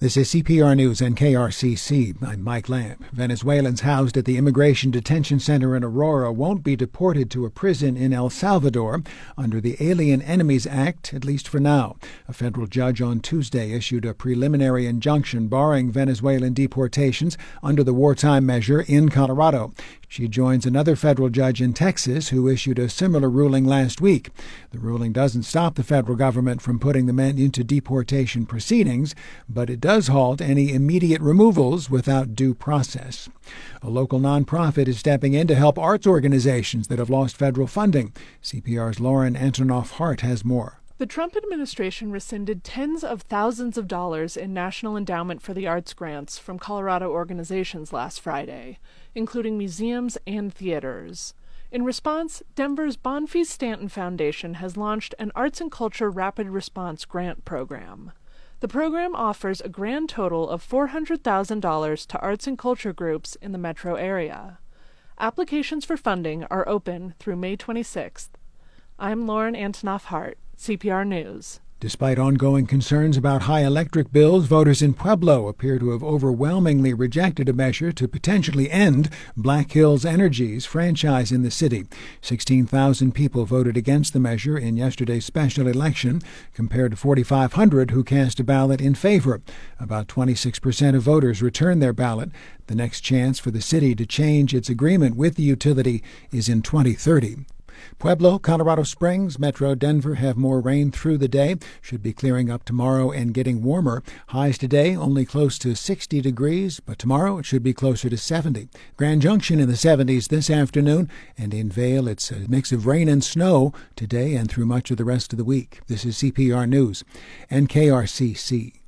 This is CPR News and KRCC. I'm Mike Lamb. Venezuelans housed at the Immigration Detention Center in Aurora won't be deported to a prison in El Salvador under the Alien Enemies Act, at least for now. A federal judge on Tuesday issued a preliminary injunction barring Venezuelan deportations under the wartime measure in Colorado. She joins another federal judge in Texas who issued a similar ruling last week. The ruling doesn't stop the federal government from putting the men into deportation proceedings, but it does halt any immediate removals without due process. A local nonprofit is stepping in to help arts organizations that have lost federal funding. CPR's Lauren Antonoff-Hart has more. The Trump administration rescinded tens of thousands of dollars in National Endowment for the Arts grants from Colorado organizations last Friday, including museums and theaters. In response, Denver's Bonfils Stanton Foundation has launched an Arts and Culture Rapid Response Grant Program. The program offers a grand total of $400,000 to arts and culture groups in the metro area. Applications for funding are open through May 26th. I'm Lauren Antonoff-Hart, CPR News. Despite ongoing concerns about high electric bills, voters in Pueblo appear to have overwhelmingly rejected a measure to potentially end Black Hills Energy's franchise in the city. 16,000 people voted against the measure in yesterday's special election, compared to 4,500 who cast a ballot in favor. About 26% of voters returned their ballot. The next chance for the city to change its agreement with the utility is in 2030. Pueblo, Colorado Springs, Metro Denver have more rain through the day. Should be clearing up tomorrow and getting warmer. Highs today only close to 60 degrees, but tomorrow it should be closer to 70. Grand Junction in the 70s this afternoon, and in Vail it's a mix of rain and snow today and through much of the rest of the week. This is CPR News and KRCC.